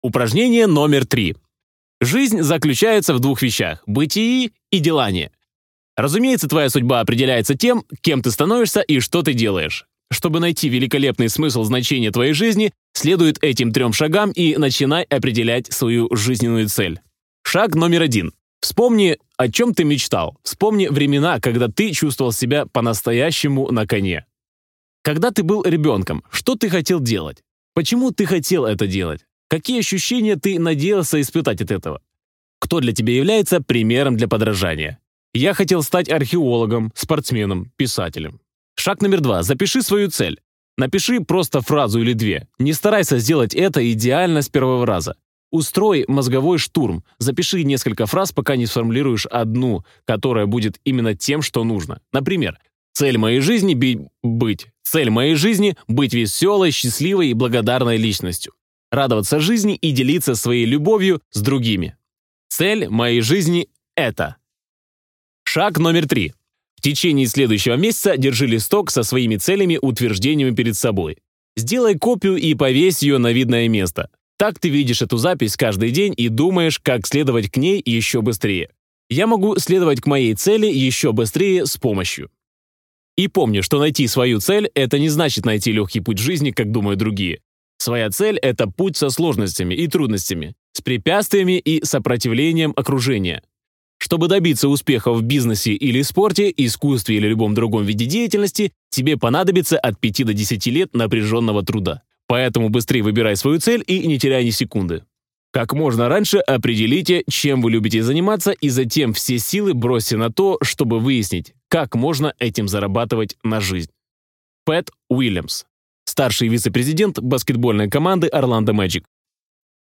Упражнение номер 3. Жизнь заключается в двух вещах – бытии и делании. Разумеется, твоя судьба определяется тем, кем ты становишься и что ты делаешь. Чтобы найти великолепный смысл значения твоей жизни, следует этим 3 шагам и начинай определять свою жизненную цель. Шаг номер 1. Вспомни, о чем ты мечтал. Вспомни времена, когда ты чувствовал себя по-настоящему на коне. Когда ты был ребенком, что ты хотел делать? Почему ты хотел это делать? Какие ощущения ты надеялся испытать от этого? Кто для тебя является примером для подражания? Я хотел стать археологом, спортсменом, писателем. Шаг номер 2. Запиши свою цель. Напиши просто фразу или 2. Не старайся сделать это идеально с первого раза. Устрой мозговой штурм. Запиши несколько фраз, пока не сформулируешь одну, которая будет именно тем, что нужно. Например, цель моей жизни – быть веселой, счастливой и благодарной личностью. Радоваться жизни и делиться своей любовью с другими. Цель моей жизни – это. Шаг номер 3. В течение следующего месяца держи листок со своими целями, утверждениями перед собой. Сделай копию и повесь ее на видное место. Так ты видишь эту запись каждый день и думаешь, как следовать к ней еще быстрее. Я могу следовать к моей цели еще быстрее с помощью. И помни, что найти свою цель – это не значит найти легкий путь жизни, как думают другие. Своя цель – это путь со сложностями и трудностями, с препятствиями и сопротивлением окружения. Чтобы добиться успеха в бизнесе или спорте, искусстве или любом другом виде деятельности, тебе понадобится от 5 до 10 лет напряженного труда. Поэтому быстрее выбирай свою цель и не теряй ни секунды. Как можно раньше определите, чем вы любите заниматься, и затем все силы бросьте на то, чтобы выяснить, как можно этим зарабатывать на жизнь. Пэт Уильямс, старший вице-президент баскетбольной команды Орландо Мэджик.